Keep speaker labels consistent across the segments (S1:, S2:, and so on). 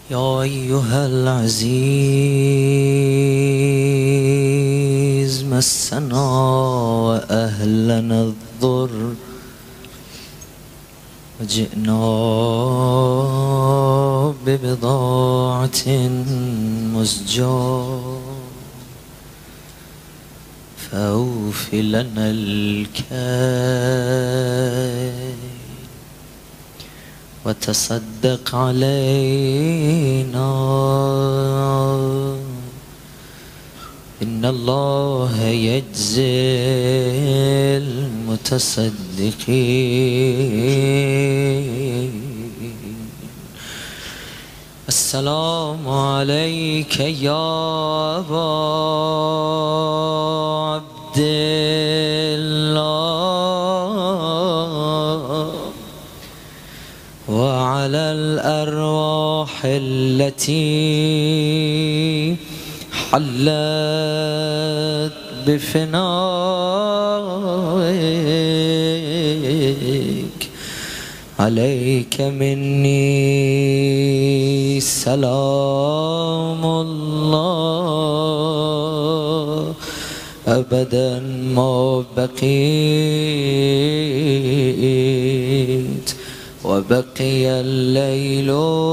S1: يا أيها العزيز مسنا وأهلنا الضر وجئنا ببضاعة مزجاة فأوف لنا الكيل وتصدق علينا إن الله يجزي المتصدقين. السلام عليك يا أبا عبد الله وعلى الأرواح التي حلت بفنائك عليك مني سلام الله أبدا ما بقيت وبقي الليل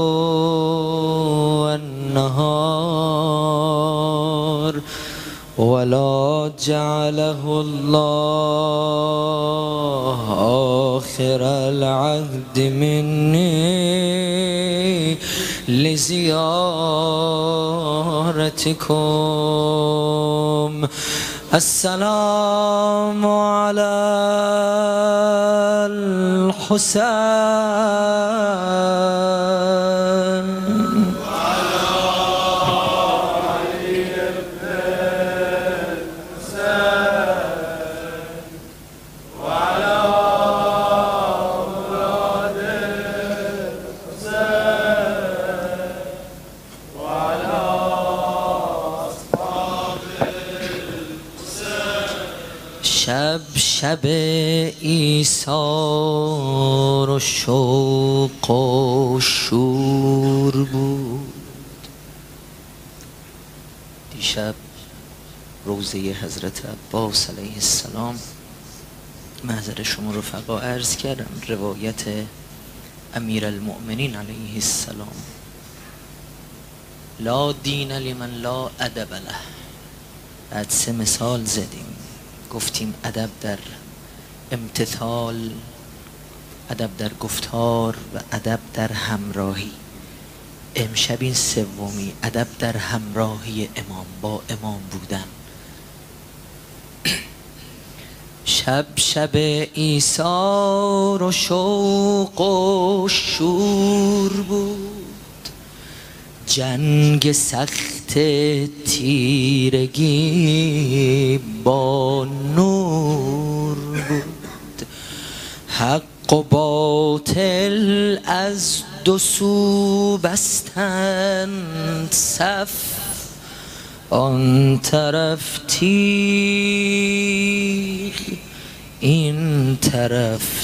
S1: والنهار ولا جعله الله آخر العهد مني لزيارتكم. السلام على الحسين شب ایثار و شوق و شور بود. دیشب روضه حضرت عباس علیه السلام محضر شما رفقا عرض کردم، روایت امیر المؤمنین علیه السلام، لا دین لمن لا ادب له. بعد 3 مثال زدیم، گفتیم ادب در امتثال، ادب در گفتار و ادب در همراهی. امشب این سومی، ادب در همراهی امام، با امام بودن. شب ایثار و شوق و شور بود، جنگ سخت تیرگی با نور بود، حق و باطل از 2 سو بستند صف، آن طرف تیغ این طرف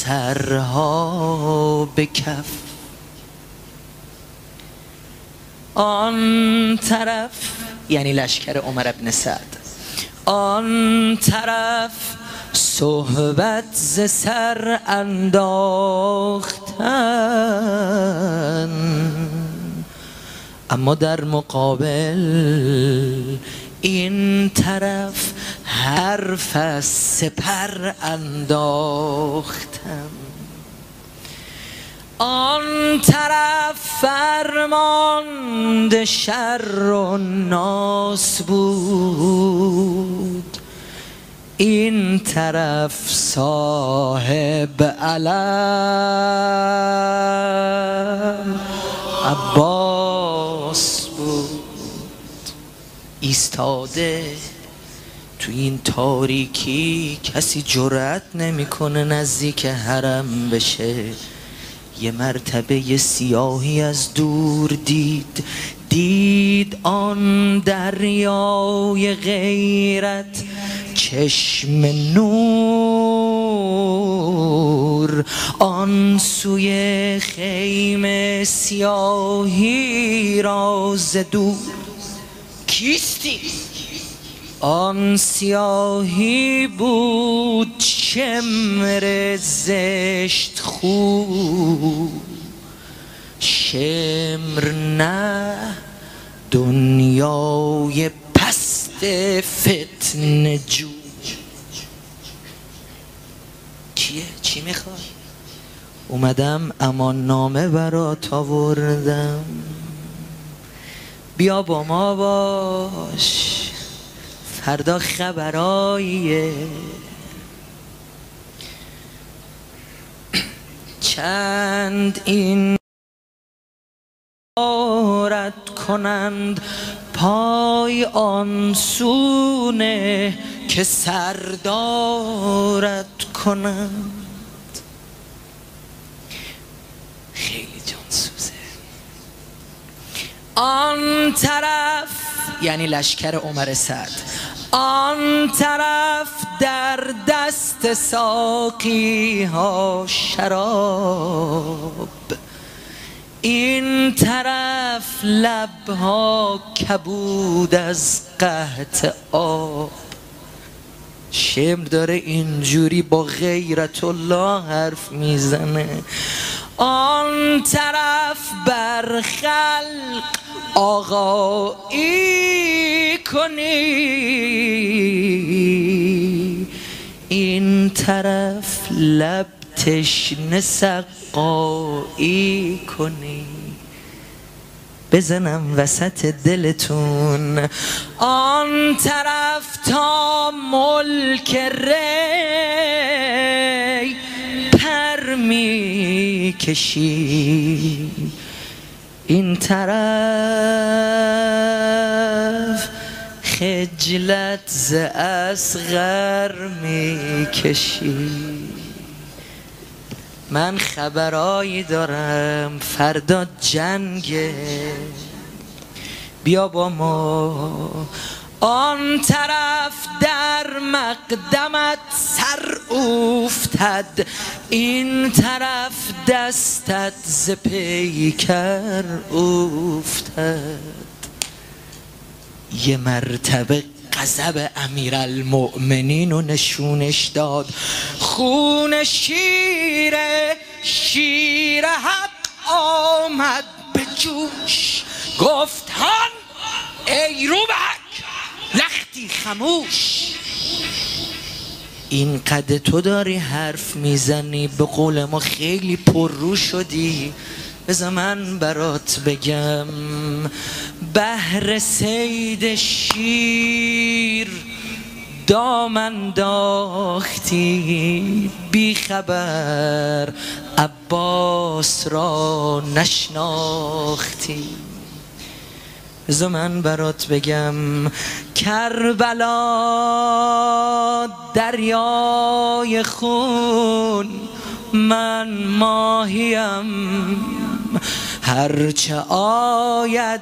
S1: سرها به کف. آن طرف یعنی لشکر عمر بن سعد، آن طرف صحبت ز سر انداختن، اما در مقابل این طرف حرف از سپر انداختن. آن طرف فرمانده شر و ناس بود، این طرف صاحب علم عباس بود. ایستاده تو این تاریکی، کسی جرأت نمیکنه نزدیک حرم بشه. یه مرتبه سیاهی از دور دید آن دریای غیرت چشم نور، آن سوی خیمه سیاهی را ز دور. کیستی؟ آن سیاهی بود شمر زشت خو، شمر نه دنیای پست فتنه جو. چیه؟ چی میخوای؟ اومدم امان نامه برات آوردم، بیا با ما باش، فردا خبراییه. چند این آرد کنند پای آن سونه که سردارد کنند. خیلی جانسوزه. آن طرف یعنی لشکر عمر سعد، آن طرف در دست ساقی ها شراب، این طرف لبها کبود از قحط آب. شمر داره اینجوری با غیرت الله حرف میزنه. آن طرف بر خلق آقایی کنی، این طرف لب تشنه سقایی کنی. بزنم وسط دلتون آن طرف تا ملک ری پر می کشی، این طرف خجلت ز اصغر می کشی. من خبرایی دارم فردا جنگه، بیا با ما. آن طرف در مقدمت سر افتد، این طرف دستت ز پیکر افتد. یه مرتبه غضب امیرالمؤمنین رو نشونش داد. خون شیر حق آمد به جوش، گفت هان ای روبک لختی خموش. این قد تو داری حرف میزنی، به قول ما خیلی پررو شدی. بذار من برات بگم، بهر صید شیر دام انداختی، بی خبر عباس را نشناختی. بذار من برات بگم، کربلا دریای خون، من ماهیم هرچه آید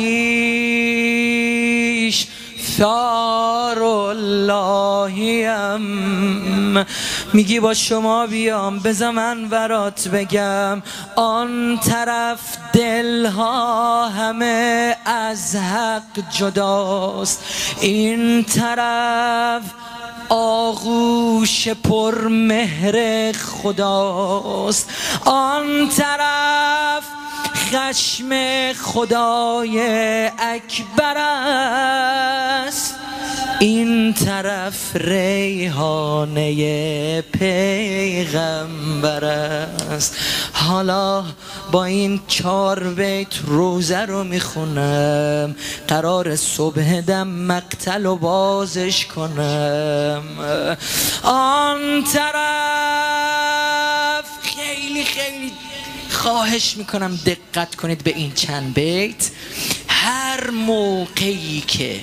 S1: پیش ثار اللهیم. میگی با شما بیام، بذار من برات بگم، آن طرف دلها همه از حق جداست، این طرف آغوش پر مهر خداست. آن طرف خشم خدای اکبر است، این طرف ریحانه پیغمبر است. حالا با این 4 بیت روزه رو میخونم، قرار صبح دم مقتل و بازش کنم. آن طرف خیلی خواهش میکنم دقت کنید به این چند بیت. هر موقعی که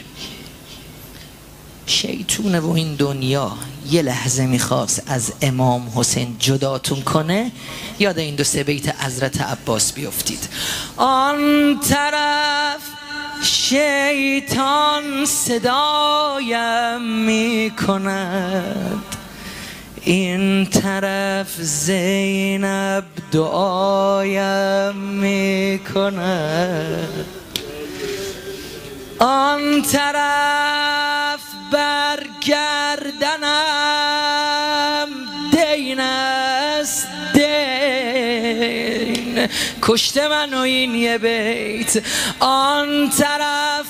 S1: شیطونه و این دنیا یه لحظه میخواست از امام حسین جداتون کنه، یاد این 2-3 بیت حضرت عباس بیفتید. آن طرف شیطان صدایم می کند، این طرف زینب دعایم می کند، آن طرف برگردنم دین است دین، کشته منو این یه بیت، آن طرف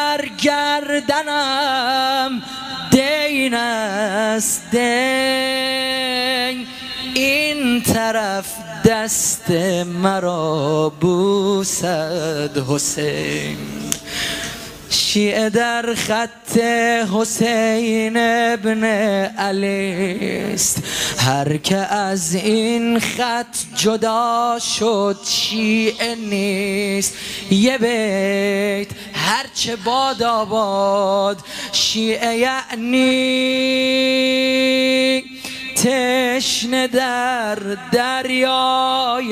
S1: برگردنم دین است دین، این طرف دست مرا بوسد حسین. شیعه در خط حسین ابن علی است، هر که از این خط جدا شد شیعه نیست. یه بیت هرچه باد آباد، شیعه یعنی تشنه در دریای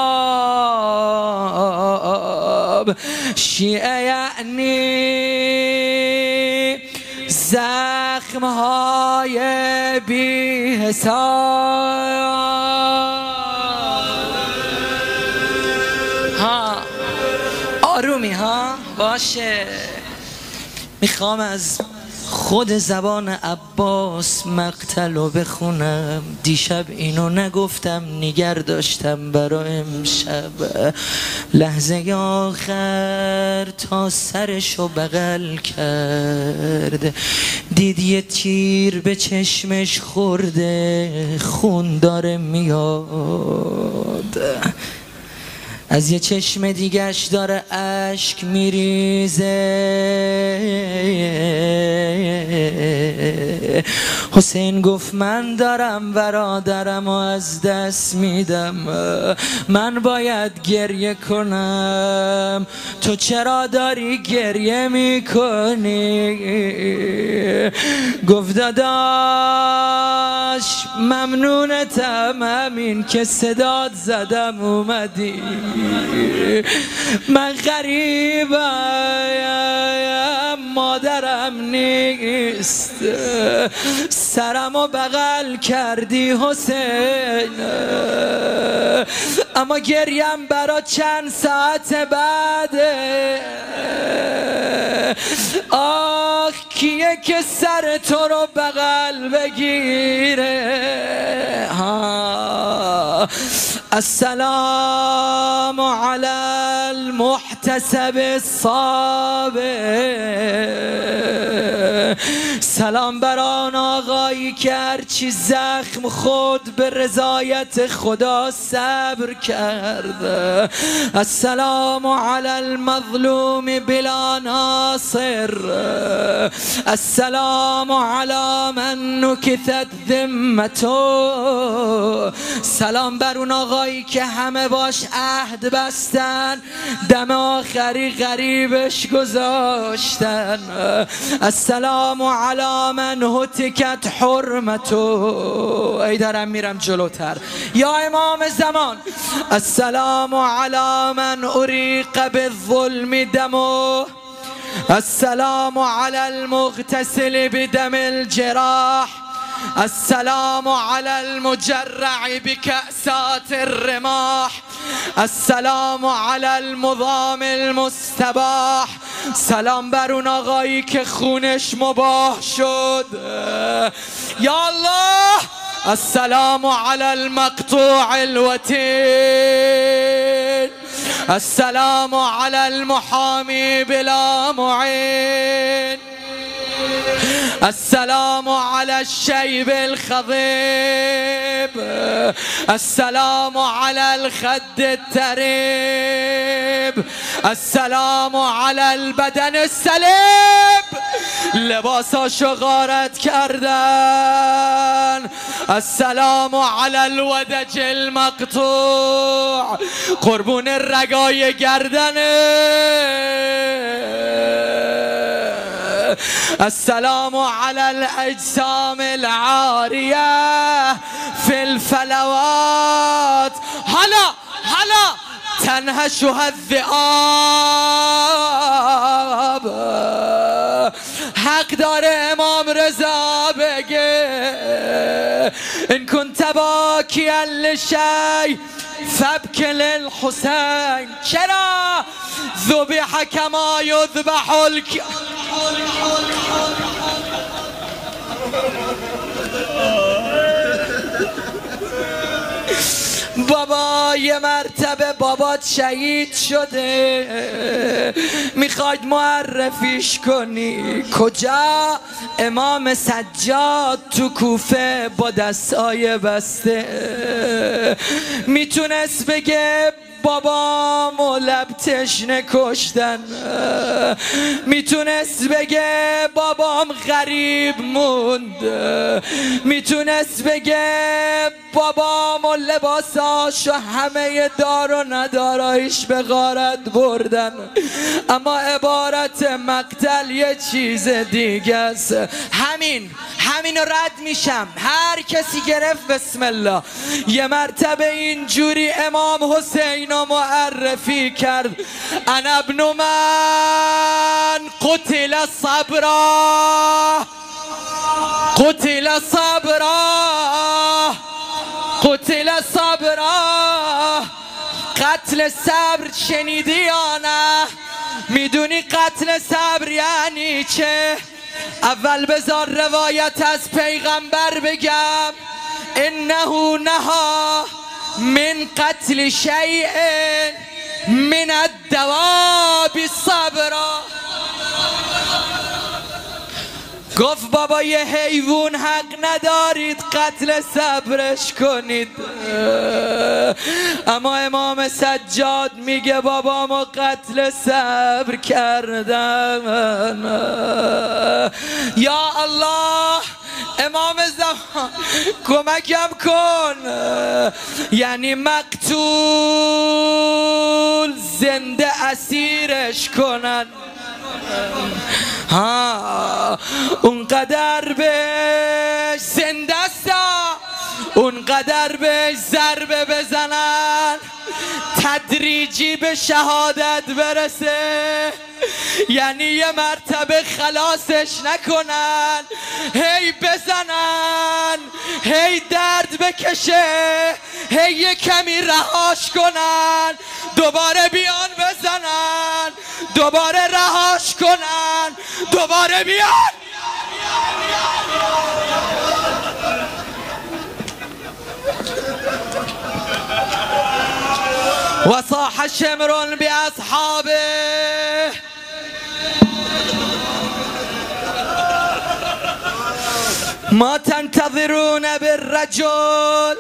S1: آب، شیعه یعنی زخمهای بی حساب. ها آرومی ها باشه. میخوام از خود زبان عباس مقتلو بخونم، دیشب اینو نگفتم نگر داشتم برای امشب. لحظه آخر تا سرشو بغل کرد، دید یه تیر به چشمش خورده، خون داره میاد، از یه چشم دیگش داره اشک میریزه. حسین گفت من دارم برادرم و از دست میدم، من باید گریه کنم، تو چرا داری گریه میکنی؟ گفت داداش ممنونتم همین که صدات زدم اومدی، من غریبم مادرم نیست، سرمو بغل کردی حسین، اما گریم برا چند ساعت بعده. آخ کیه که سر تو رو بغل بگیره؟ السلام علی المحتسب الصابر، سلام بر آن آقایی که هرچی زخم خود به رضایت خدا صبر کرد. السلام علی المظلوم بلا ناصر، السلام علی من نکثت ذمته، سلام بر اون آقایی که همه باش عهد بستن، دم آخری غریبش گذاشتن. السلام علی من هتکت حرمته، ای دارم میرم جلوتر یا امام زمان. السلام علی من اریق بالظلم دمه، السلام علی المغتسل بدم الجراح، السلام علی المجرع بکأسات الرماح، السلام علی المضام المستباح، سلام بر اون آقایی که خونش مباح شد. یا الله السلام علی المقطوع الوتين، السلام علی المحامی بلا معین، السلام علی الشیب الخضب، السلام علی الخد التریب، السلام علی البدن السلب، لباساشو غارت کردن. السلام علی الودج المقطوع، قربون رگای گردنه. السلام علی الاجسام العاریه فی الفلوات، هلا تنهشها الذئاب، حق داره امام رضا بگه ان كنت باکیا لشی فابک للحسین. چرا؟ ذبح کما یذبح بابا یه مرتبه بابات شهید شده، میخواید معرفیش کنی کجا؟ امام سجاد تو کوفه با دستای بسته. میتونست بگه بابامو لب تشنه کشتن، میتونست بگه بابام غریب موند، میتونست بگه بابامو لباساش و همه دار و ندارایش به غارت بردن، اما عبارت مقتل یه چیز دیگه است. همینو رد میشم. هر کسی گرفت بسم الله. یه مرتبه اینجوری امام حسین رو معرفی کرد: انا ابن من قتل صبرا، قتل صبرا، قتل صبرا. قتل صبر شنیدی یا نه؟ میدونی قتل صبر یعنی چه؟ اول بذار روایت از پیغمبر بگم: انه نها من قتل شیء من الدواب صبرا. گفت بابا یه حیوان حق ندارید قتل صبرش کنید، اما امام سجاد میگه بابا ما قتل صبر کردم. یا الله امام زمان کمکم کن. یعنی مقتول زنده اسیرش کنن. اونقدر بهش زنده استا، اونقدر بهش ضربه بزنن تدریجی به شهادت برسه. یعنی یه مرتبه خلاصش نکنن، هی بزنن، هی درد بکشه، هی یه کمی رهاش کنن، دوباره بیان بزنن، دوباره رهاش کنن، دوباره بیان. و صاح شمر باصحابه ما تنتظرون بالرجل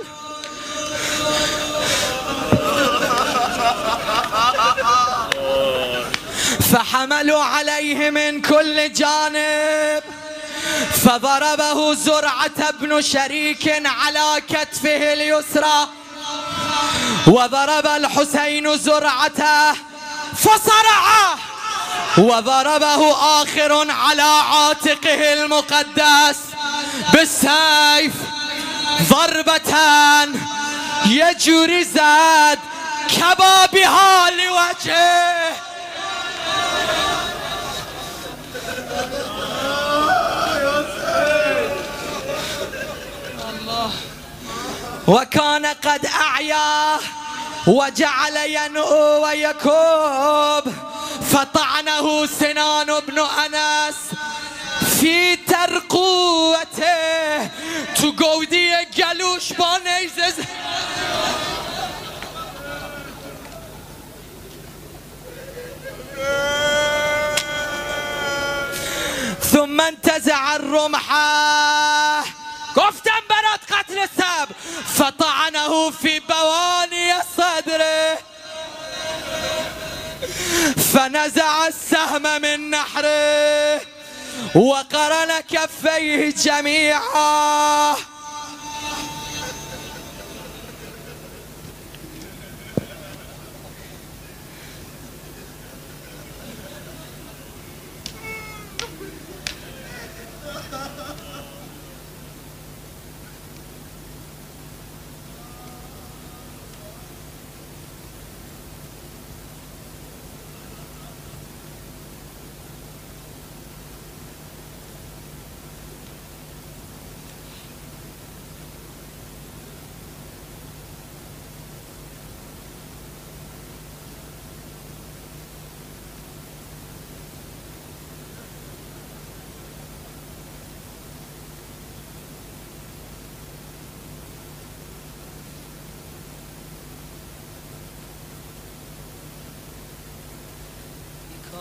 S1: فحملوا عليه من كل جانب فضربه زرعة بن شريك على كتفه اليسرى وضرب الحسين زرعته فصرعه وضربه آخر على عاتقه المقدس بالسيف ضربة يجري زاد كبابها لوجهه. وكان قد أعياه وجعل ينؤ ويكوب فطعنه سنان بن أنس في ترقوته تو گودی گلوش با نیزه. ثم انتزع الرمح، گفتم برات قتل صبر، فطعنه في بواني صدره فنزع السهم من نحره وقرن كفيه جميعا.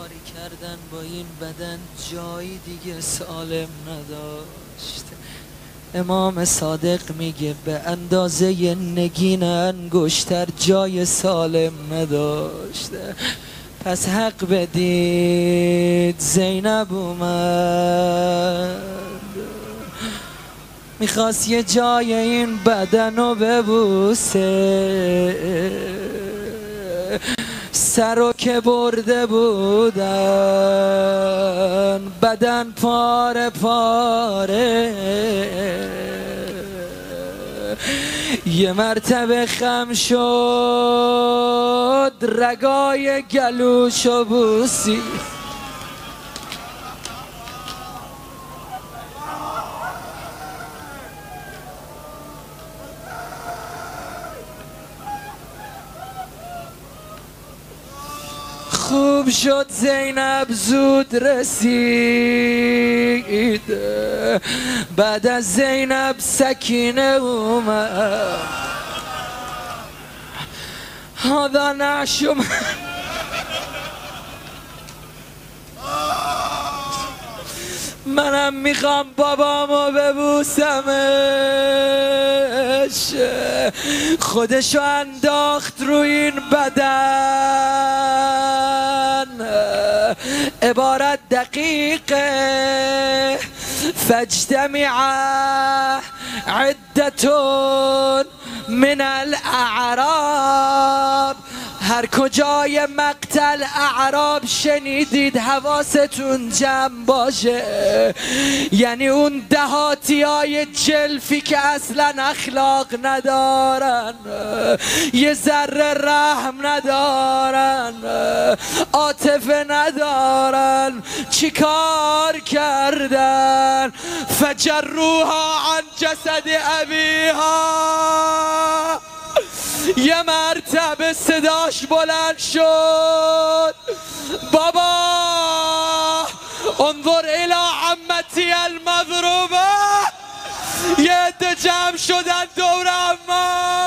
S1: کاری کردن با این بدن جایی دیگه سالم نداشت. امام صادق میگه به اندازه نگین انگشتر جای سالم نداشت. پس حق بدید زینب اومد، میخواست یه جای این بدن رو ببوسه، سر رو که برده بودن بدن پاره پاره. یه مرتبه خم شد رگای گلوشو بوسی، خوب شد زینب زود رسید، بعد از زینب سکینه اومد. هذا نعشم منم میخوام بابامو ببوسمش. خودشو انداخت رو این بدن، عبارت دقیقه. فاجتمع عدتون من الاعراب، هر کجای مقتل اعراب شنیدید حواستون جمع باشه. یعنی اون دهاتی های جلفی که اصلا اخلاق ندارن، یه ذره رحم ندارن، عاطفه ندارن، چیکار کردن؟ فجروها عن جسد ابیها. یه مرتبه صداش بلند شد، بابا انظر الى عمتی المضروبه. یه عده جمع شدن دور عمه،